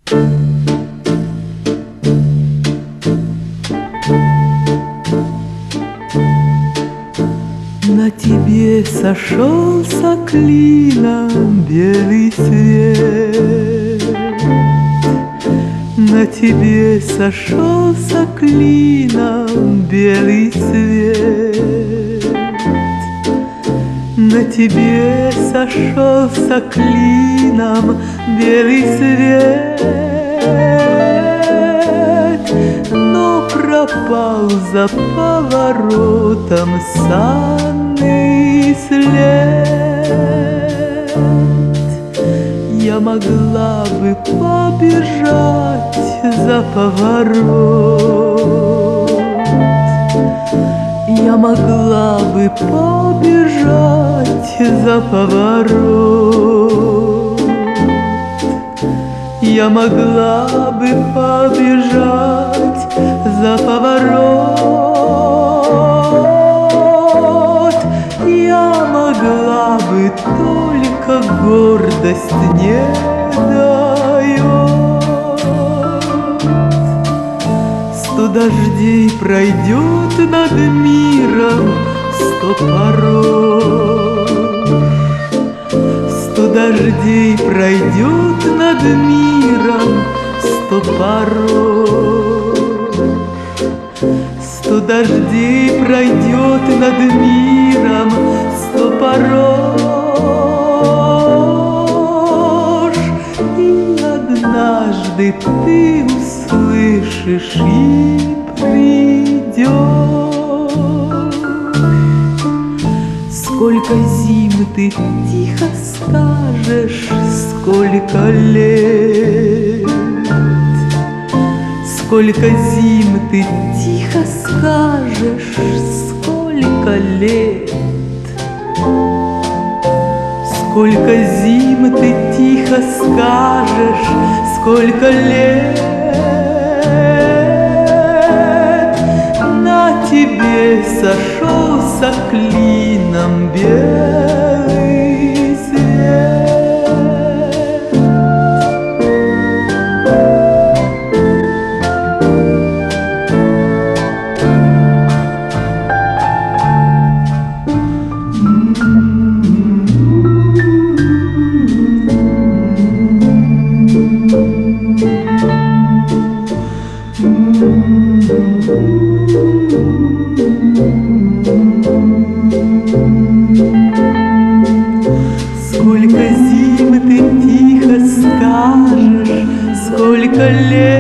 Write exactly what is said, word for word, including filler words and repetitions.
На тебе сошелся клином белый свет, на тебе сошелся клином белый свет, на тебе сошелся клином белый свет, но пропал за поворотом санный след. Я могла бы побежать за поворот, я могла бы побежать за поворот, я могла бы побежать за поворот, я могла бы, только гордость не дает. Сто дождей пройдет над миром, сто порож, сто дождей пройдет над миром, сто порож, сто дождей пройдет над миром, сто порож, и однажды ты услышишь и придешь. Сколько зим ты тихо скажешь, сколько лет, сколько зим ты тихо скажешь, сколько лет, сколько зим ты тихо скажешь, сколько лет. На тебе сошелся клином белый свет. Сколько зим ты тихо скажешь, сколько лет.